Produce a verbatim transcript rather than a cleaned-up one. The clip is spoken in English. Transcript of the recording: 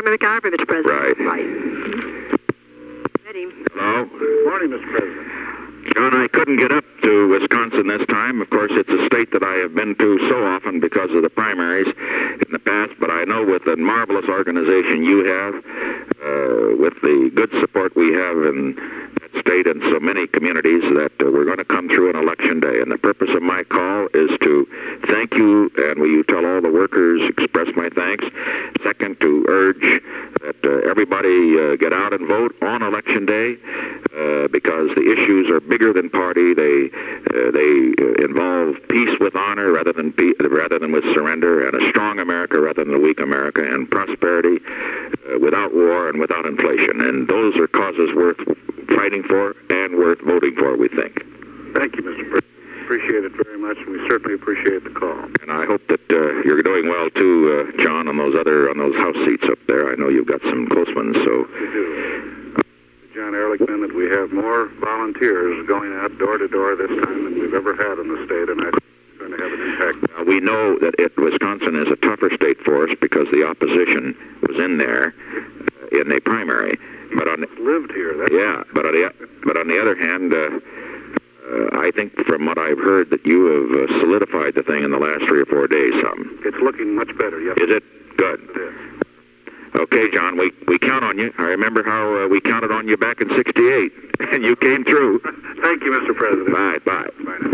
Chairman McIver, Mister President. Right. Right. Ready. Hello? Morning, Mister President. John, I couldn't get up to Wisconsin this time. Of course, it's a state that I have been to so often because of the primaries in the past, but I know with the marvelous organization you have, uh, with the good support we have in that state and so many communities, that uh, we're going to come through an election day. And the purpose of my call is to thank you, and will you tell all the workers, express my thanks. Second, to urge that uh, everybody uh, get out and vote on election day, uh, because the issues are bigger than party. They uh, they uh, involve peace with honor rather than pe- rather than with surrender, and a strong America rather than a weak America, and prosperity uh, without war and without inflation. And those are causes worth fighting for and worth voting for, we think. Thank you, Mister President. Appreciate it very much, and we certainly appreciate the call. And I hope that uh, you're doing well too, uh, John, on those other on those House seats up there. I know you've got some close ones. So. We do. John Ehrlichman, that we have more volunteers going out door to door this time than we've ever had in the state, and I think it's going to have an impact. Now, we know that it, Wisconsin is a tougher state for us because the opposition was in there uh, in the primary. But on lived here. That's yeah, but on the but on the other hand, uh, uh, I think from what I've heard that you have uh, solidified the thing in the last three or four days. Some. It's looking much better. Yes. Is it good? It is. Okay, John, we, we count on you. I remember how uh, we counted on you back in sixty-eight, and you came through. Thank you, Mister President. Bye, bye. Bye now.